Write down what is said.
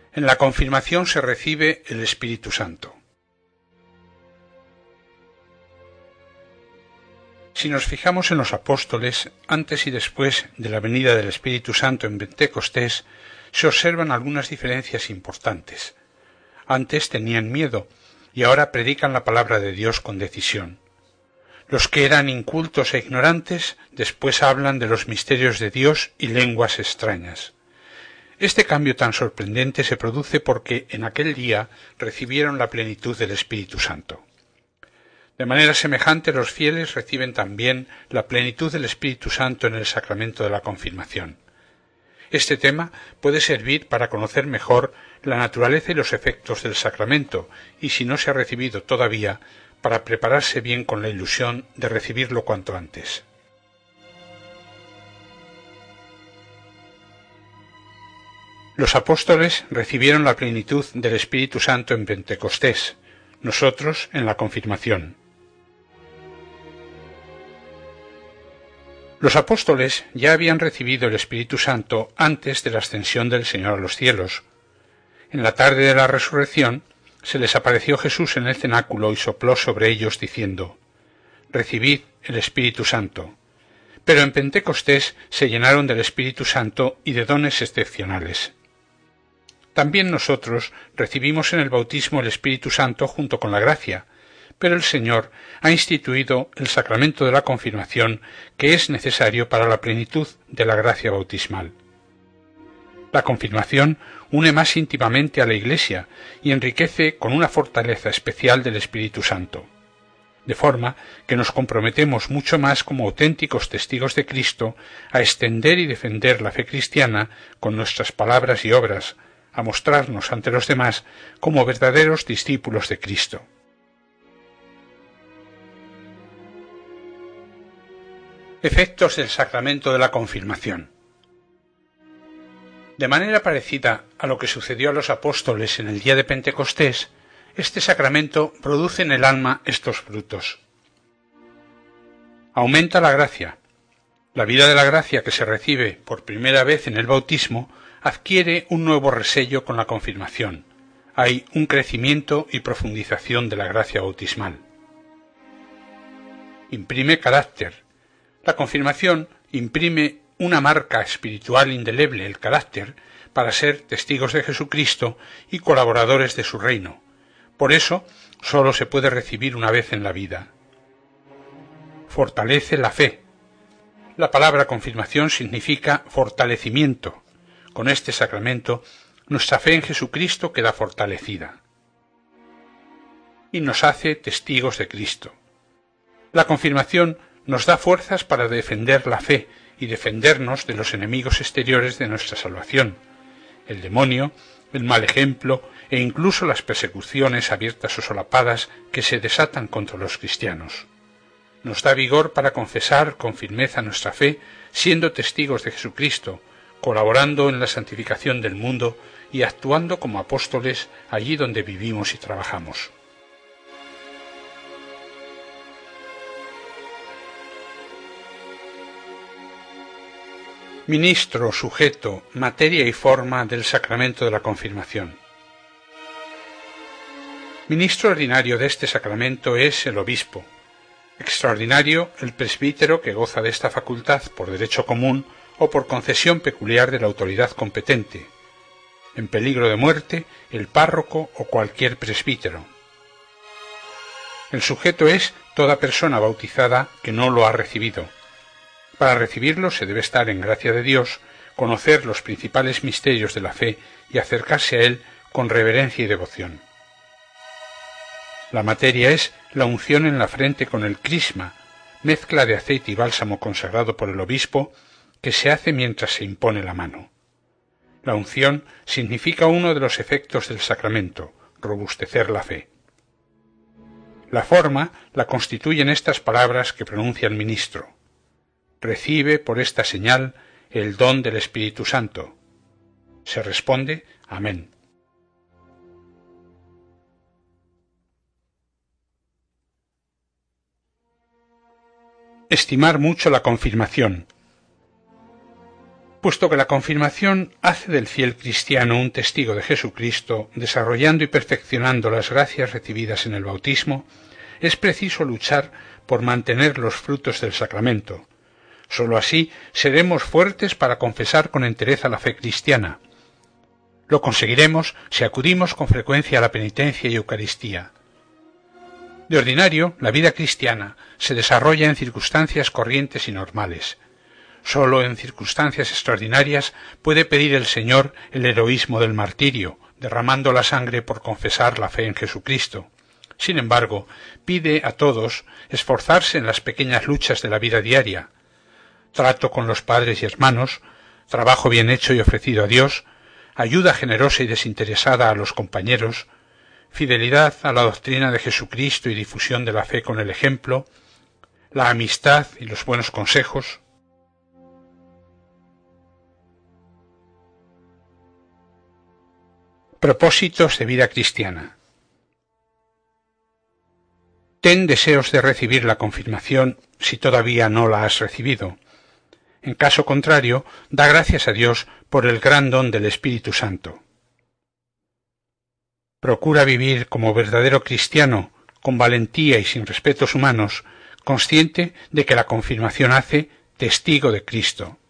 En la confirmación se recibe el Espíritu Santo. Si nos fijamos en los apóstoles, antes y después de la venida del Espíritu Santo en Pentecostés, se observan algunas diferencias importantes. Antes tenían miedo y ahora predican la palabra de Dios con decisión. Los que eran incultos e ignorantes después hablan de los misterios de Dios y lenguas extrañas. Este cambio tan sorprendente se produce porque en aquel día recibieron la plenitud del Espíritu Santo. De manera semejante, los fieles reciben también la plenitud del Espíritu Santo en el sacramento de la confirmación. Este tema puede servir para conocer mejor la naturaleza y los efectos del sacramento y, si no se ha recibido todavía, para prepararse bien con la ilusión de recibirlo cuanto antes. Los apóstoles recibieron la plenitud del Espíritu Santo en Pentecostés, nosotros en la confirmación. Los apóstoles ya habían recibido el Espíritu Santo antes de la ascensión del Señor a los cielos. En la tarde de la resurrección se les apareció Jesús en el cenáculo y sopló sobre ellos diciendo: «Recibid el Espíritu Santo». Pero en Pentecostés se llenaron del Espíritu Santo y de dones excepcionales. También nosotros recibimos en el bautismo el Espíritu Santo junto con la gracia, pero el Señor ha instituido el sacramento de la confirmación, que es necesario para la plenitud de la gracia bautismal. La confirmación une más íntimamente a la Iglesia y enriquece con una fortaleza especial del Espíritu Santo, de forma que nos comprometemos mucho más como auténticos testigos de Cristo a extender y defender la fe cristiana con nuestras palabras y obras, a mostrarnos ante los demás como verdaderos discípulos de Cristo. Efectos del sacramento de la confirmación. De manera parecida a lo que sucedió a los apóstoles en el día de Pentecostés, este sacramento produce en el alma estos frutos. Aumenta la gracia. La vida de la gracia que se recibe por primera vez en el bautismo adquiere un nuevo resello con la confirmación. Hay un crecimiento y profundización de la gracia bautismal. Imprime carácter. La confirmación imprime una marca espiritual indeleble, el carácter, para ser testigos de Jesucristo y colaboradores de su reino. Por eso, sólo se puede recibir una vez en la vida. Fortalece la fe. La palabra confirmación significa fortalecimiento. Con este sacramento, nuestra fe en Jesucristo queda fortalecida. Y nos hace testigos de Cristo. La confirmación nos da fuerzas para defender la fe y defendernos de los enemigos exteriores de nuestra salvación, el demonio, el mal ejemplo e incluso las persecuciones abiertas o solapadas que se desatan contra los cristianos. Nos da vigor para confesar con firmeza nuestra fe, siendo testigos de Jesucristo, colaborando en la santificación del mundo y actuando como apóstoles allí donde vivimos y trabajamos. Ministro, sujeto, materia y forma del sacramento de la confirmación. Ministro ordinario de este sacramento es el obispo. Extraordinario el presbítero que goza de esta facultad por derecho común o por concesión peculiar de la autoridad competente. En peligro de muerte, el párroco o cualquier presbítero. El sujeto es toda persona bautizada que no lo ha recibido. Para recibirlo se debe estar en gracia de Dios, conocer los principales misterios de la fe y acercarse a él con reverencia y devoción. La materia es la unción en la frente con el crisma, mezcla de aceite y bálsamo consagrado por el obispo, que se hace mientras se impone la mano. La unción significa uno de los efectos del sacramento, robustecer la fe. La forma la constituyen estas palabras que pronuncia el ministro. Recibe por esta señal el don del Espíritu Santo. Se responde, amén. Estimar mucho la confirmación. Puesto que la confirmación hace del fiel cristiano un testigo de Jesucristo, desarrollando y perfeccionando las gracias recibidas en el bautismo, es preciso luchar por mantener los frutos del sacramento. Sólo así seremos fuertes para confesar con entereza la fe cristiana. Lo conseguiremos si acudimos con frecuencia a la penitencia y Eucaristía. De ordinario, la vida cristiana se desarrolla en circunstancias corrientes y normales. Sólo en circunstancias extraordinarias puede pedir el Señor el heroísmo del martirio, derramando la sangre por confesar la fe en Jesucristo. Sin embargo, pide a todos esforzarse en las pequeñas luchas de la vida diaria. Trato con los padres y hermanos, trabajo bien hecho y ofrecido a Dios, ayuda generosa y desinteresada a los compañeros, fidelidad a la doctrina de Jesucristo y difusión de la fe con el ejemplo, la amistad y los buenos consejos. Propósitos de vida cristiana. Ten deseos de recibir la confirmación si todavía no la has recibido. En caso contrario, da gracias a Dios por el gran don del Espíritu Santo. Procura vivir como verdadero cristiano, con valentía y sin respetos humanos, consciente de que la confirmación hace testigo de Cristo.